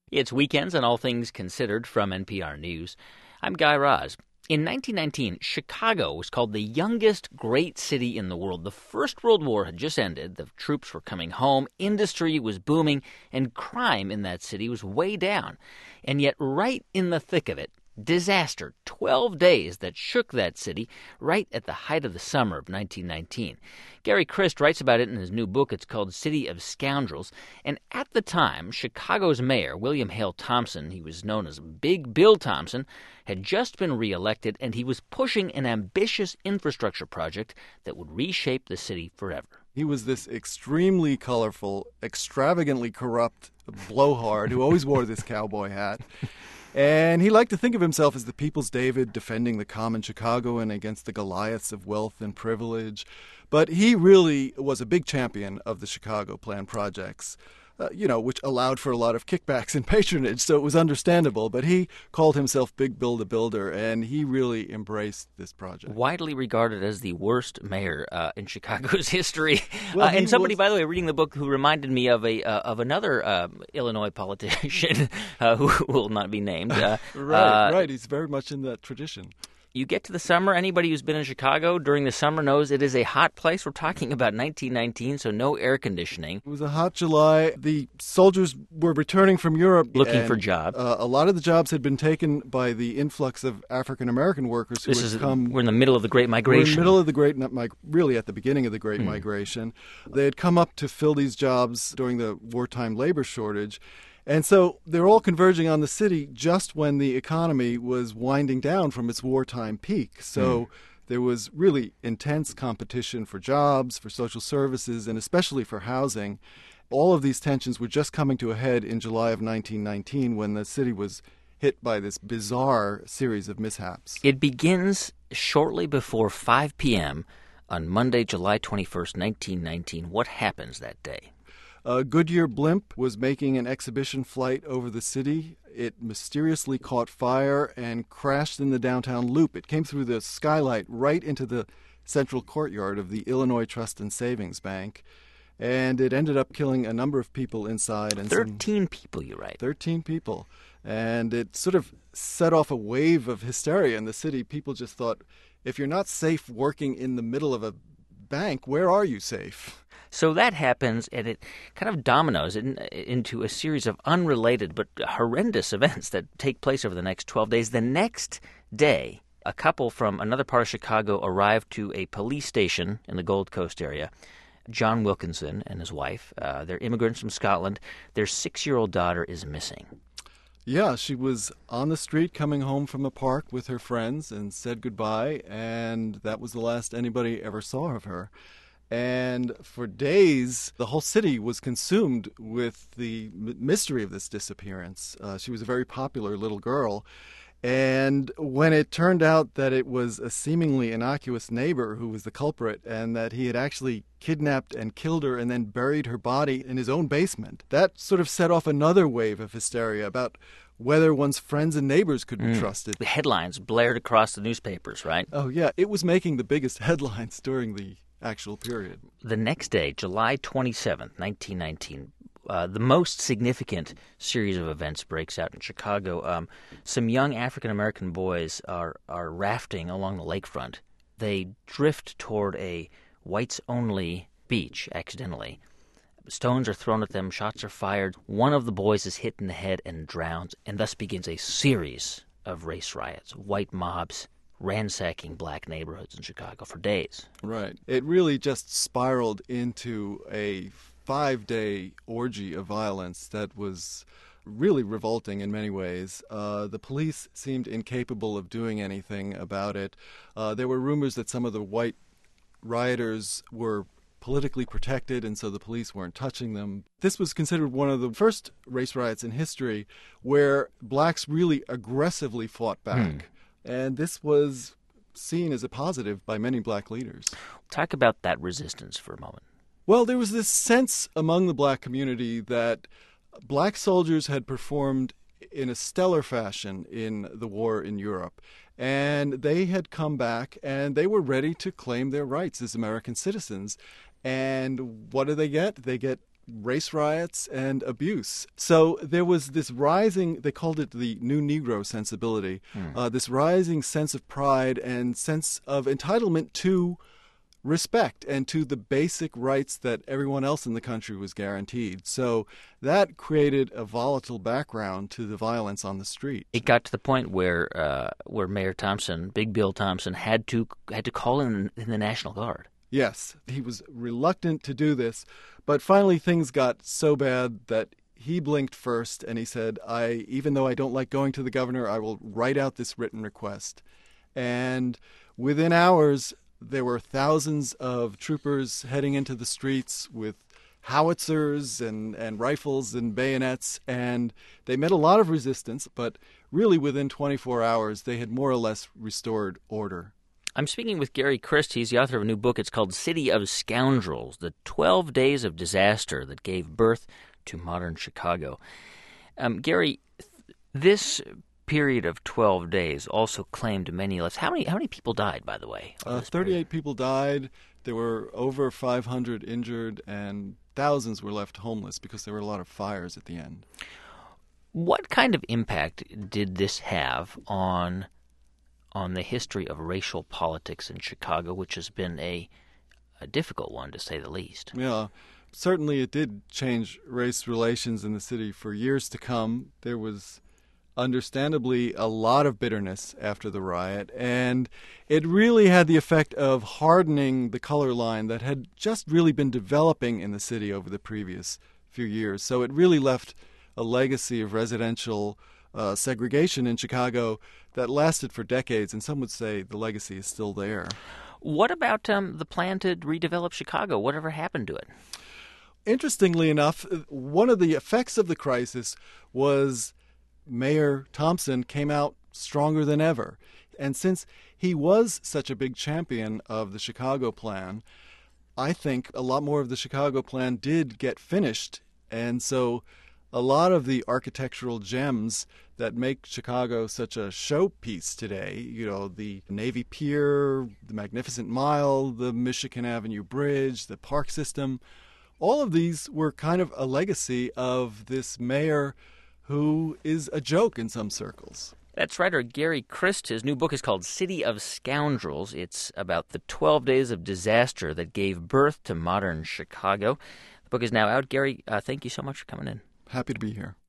It's Weekends on All Things Considered from NPR News. I'm Guy Raz. In 1919, Chicago was called the youngest great city in the world. The First World War had just ended. The troops were coming home. Industry was booming. And crime in that city was way down. And yet, right in the thick of it, disaster. 12 days that shook that city right at the height of the summer of 1919. Gary Christ writes about it in his new book. It's called City of Scoundrels. And at the time, Chicago's mayor, William Hale Thompson, he was known as Big Bill Thompson, had just been reelected, and he was pushing an ambitious infrastructure project that would reshape the city forever. He was this extremely colorful, extravagantly corrupt blowhard who always wore this cowboy hat. And he liked to think of himself as the people's David, defending the common Chicagoan against the Goliaths of wealth and privilege. But he really was a big champion of the Chicago Plan projects, which allowed for a lot of kickbacks and patronage, so it was understandable. But he called himself Big Bill the Builder, and he really embraced this project. Widely regarded as the worst mayor in Chicago's history. Well, and somebody, by the way, reading the book who reminded me of another Illinois politician who will not be named. Right. He's very much in that tradition. You get to the summer, anybody who's been in Chicago during the summer knows it is a hot place. We're talking about 1919, so no air conditioning. It was a hot July. The soldiers were returning from Europe. Looking for jobs. A lot of the jobs had been taken by the influx of African-American workers who had come. We're in the middle of the Great Migration. We're in the middle of the Great, really at the beginning of the Great Migration. They had come up to fill these jobs during the wartime labor shortage. And so they're all converging on the city just when the economy was winding down from its wartime peak. So there was really intense competition for jobs, for social services, and especially for housing. All of these tensions were just coming to a head in July of 1919 when the city was hit by this bizarre series of mishaps. It begins shortly before 5 p.m. on Monday, July 21st, 1919. What happens that day? A Goodyear blimp was making an exhibition flight over the city. It mysteriously caught fire and crashed in the downtown loop. It came through the skylight right into the central courtyard of the Illinois Trust and Savings Bank. And it ended up killing a number of people inside. And 13 people, you write. 13 people. And it sort of set off a wave of hysteria in the city. People just thought, if you're not safe working in the middle of a bank, where are you safe? So that happens, and it kind of dominoes into a series of unrelated but horrendous events that take place over the next 12 days. The next day, a couple from another part of Chicago arrived to a police station in the Gold Coast area. John Wilkinson and his wife, they're immigrants from Scotland. Their 6-year-old daughter is missing. Yeah, she was on the street coming home from a park with her friends and said goodbye, and that was the last anybody ever saw of her. And for days, the whole city was consumed with the mystery of this disappearance. She was a very popular little girl. And when it turned out that it was a seemingly innocuous neighbor who was the culprit and that he had actually kidnapped and killed her and then buried her body in his own basement, that sort of set off another wave of hysteria about whether one's friends and neighbors could be trusted. The headlines blared across the newspapers, right? Oh, yeah. It was making the biggest headlines during the actual period. The next day, July 27th, 1919, the most significant series of events breaks out in Chicago. Some young African-American boys are rafting along the lakefront. They drift toward a whites-only beach, accidentally. Stones are thrown at them, shots are fired. One of the boys is hit in the head and drowns, and thus begins a series of race riots, white mobs ransacking black neighborhoods in Chicago for days. Right. It really just spiraled into a 5-day orgy of violence that was really revolting in many ways. The police seemed incapable of doing anything about it. There were rumors that some of the white rioters were politically protected, and so the police weren't touching them. This was considered one of the first race riots in history where blacks really aggressively fought back. And this was seen as a positive by many black leaders. Talk about that resistance for a moment. Well, there was this sense among the black community that black soldiers had performed in a stellar fashion in the war in Europe. And they had come back and they were ready to claim their rights as American citizens. And what do? They get race riots and abuse. So there was this rising, they called it the New Negro sensibility, this rising sense of pride and sense of entitlement to respect and to the basic rights that everyone else in the country was guaranteed. So that created a volatile background to the violence on the street. It got to the point where Mayor Thompson, Big Bill Thompson, had to call in the National Guard. Yes, he was reluctant to do this, but finally things got so bad that he blinked first and he said, even though I don't like going to the governor, I will write out this written request. And within hours, there were thousands of troopers heading into the streets with howitzers and rifles and bayonets, and they met a lot of resistance, but really within 24 hours, they had more or less restored order. I'm speaking with Gary Christ. He's the author of a new book. It's called City of Scoundrels, the 12 Days of Disaster that gave birth to modern Chicago. Gary, this period of 12 days also claimed many lives. How many people died, by the way? 38 people died. There were over 500 injured, and thousands were left homeless because there were a lot of fires at the end. What kind of impact did this have on the history of racial politics in Chicago, which has been a difficult one, to say the least? Yeah, certainly it did change race relations in the city for years to come. There was understandably a lot of bitterness after the riot, and it really had the effect of hardening the color line that had just really been developing in the city over the previous few years. So it really left a legacy of residential segregation in Chicago that lasted for decades, and some would say the legacy is still there. What about the plan to redevelop Chicago? Whatever happened to it? Interestingly enough, one of the effects of the crisis was Mayor Thompson came out stronger than ever. And since he was such a big champion of the Chicago plan, I think a lot more of the Chicago plan did get finished. And so a lot of the architectural gems that make Chicago such a showpiece today, the Navy Pier, the Magnificent Mile, the Michigan Avenue Bridge, the park system, all of these were kind of a legacy of this mayor who is a joke in some circles. That's writer Gary Christ. His new book is called City of Scoundrels. It's about the 12 days of disaster that gave birth to modern Chicago. The book is now out. Gary, thank you so much for coming in. Happy to be here.